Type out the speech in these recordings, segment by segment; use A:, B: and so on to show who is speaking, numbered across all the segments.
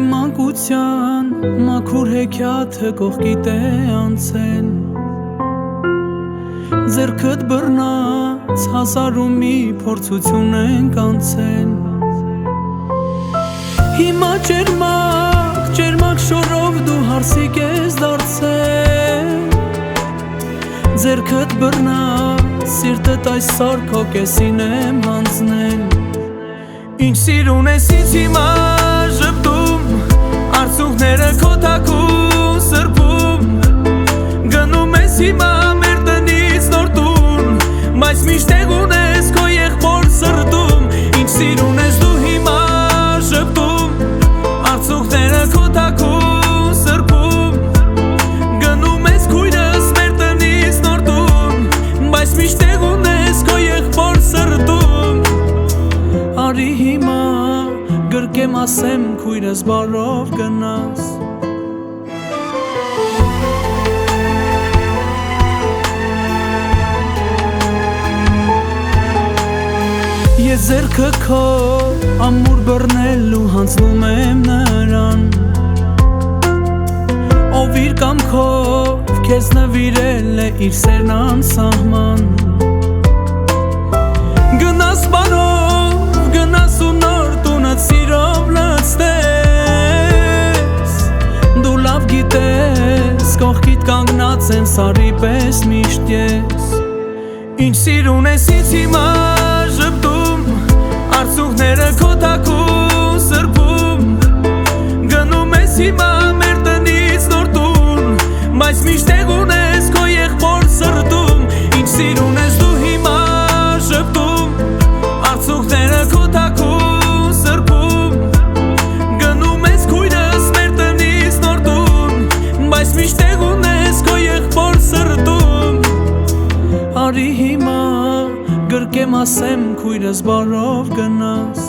A: մանկության մաքուր հեքիաթը կողքիդ է անցել Ձեռքդ բռնած հազար ու մի փորձություն ենք անցել Հիմա ջերմակ շորով դու հարսիկ ես դարձել Ձեռքդ բռնած սիրտդ այսօր քո կեսին եմ հանձնել Ինչ սիրուն ես ինձ հիմա ժպտում Արցունքները քո թաքուն սրբում Գնում ես հիմա մեր տնից նոր տուն Բայց միշտ եղուն ես քո եղբոր սրտում Ինչ սիրուն ես դու հիմա ժպտում Արցունքները քո թաքուն սրբում Գնում ես քույրս մեր տնից նոր տուն Բայց միշտ եղուն ես քո եղբոր սրտում Արի հիմա գրկեմ ասեմ քույրս բարով գնաս Ես ձեռքը քո ամուր բռնելու հանձնում եմ նրան Ով իր կամքով քեզ նվիրել է իր սերն անսահման Գնաս բարով, գնաս ու նոր տունդ սիրով լցնես Դու լավ գիտես, կողքիդ կանգնած են սարի պես միշտ ես Ինչ սիրուն ես ինձ հիմա ժպտում Արցունքները քո թաքուն սրբում Գնում ես հիմա մեր տնից նոր տուն Բայց միշտ եղուն ես քո եղբոր սրտում Ինչ սիրուն ես դու հիմա ժպտում Արցունքները քո թաքուն սրբում Գնում ես քույրս մեր տնից նոր տուն Բայց միշտ եղուն ես քո եղբոր սրտում Արի հիմա գրկեմ ասեմ քույրս բարով գնաս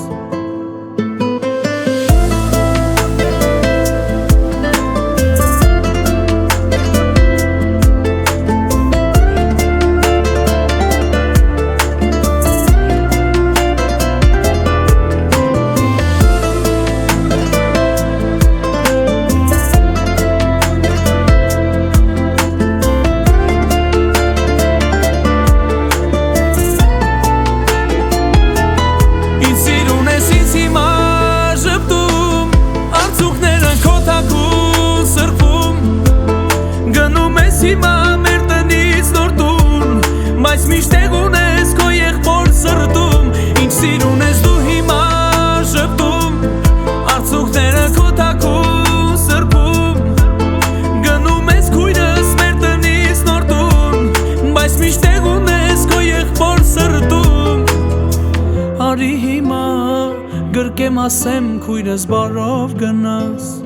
A: Հիմա մեր տնից նոր տուն Բայց միշտ եղուն ես քո եղբոր սրտում Ինչ սիրուն ես դու հիմա ժպտում Արցունքները քո թաքուն սրբում Գնում ես քույրս մեր տնից նոր տուն Բայց միշտ եղուն ես քո եղբոր սրտում Արի հիմա գրկեմ ասեմ քույրս բարով գնաս